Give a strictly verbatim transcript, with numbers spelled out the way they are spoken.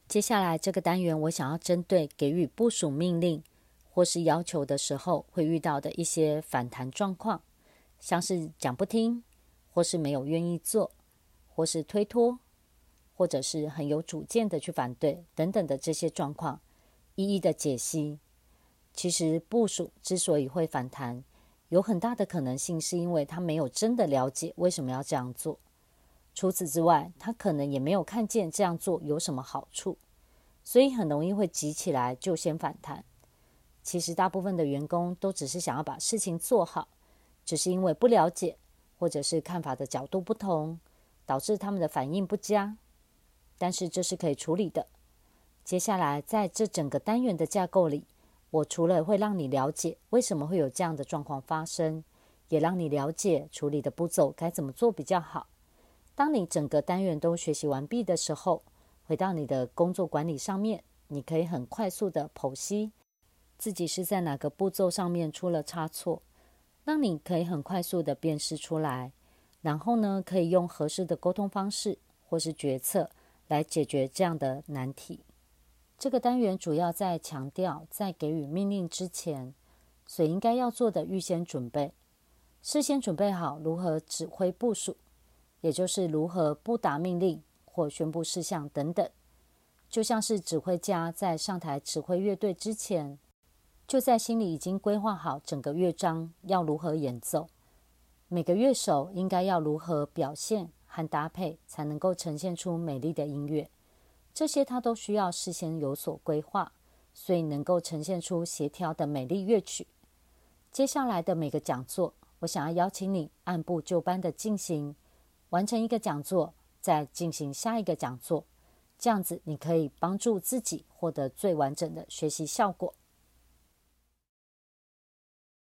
接下来这个单元，我想要针对给予部属命令或是要求的时候会遇到的一些反弹状况，像是讲不听，或是没有愿意做，或是推脱，或者是很有主见的去反对等等的这些状况，一一的解析。其实部属之所以会反弹，有很大的可能性是因为他没有真的了解为什么要这样做。除此之外，他可能也没有看见这样做有什么好处，所以很容易会急起来就先反弹。其实大部分的员工都只是想要把事情做好，只是因为不了解，或者是看法的角度不同，导致他们的反应不佳。但是这是可以处理的。接下来在这整个单元的架构里，我除了会让你了解为什么会有这样的状况发生，也让你了解处理的步骤该怎么做比较好。当你整个单元都学习完毕的时候，回到你的工作管理上面，你可以很快速的剖析自己是在哪个步骤上面出了差错，让你可以很快速的辨识出来，然后呢，可以用合适的沟通方式或是决策来解决这样的难题。这个单元主要在强调在给予命令之前所应该要做的预先准备，事先准备好如何指挥部属，也就是如何布达命令或宣布事项等等。就像是指挥家在上台指挥乐队之前，就在心里已经规划好整个乐章要如何演奏，每个乐手应该要如何表现和搭配，才能够呈现出美丽的音乐。这些他都需要事先有所规划，所以能够呈现出协调的美丽乐曲。接下来的每个讲座，我想要邀请你按部就班的进行，完成一个讲座，再进行下一个讲座，这样子你可以帮助自己获得最完整的学习效果。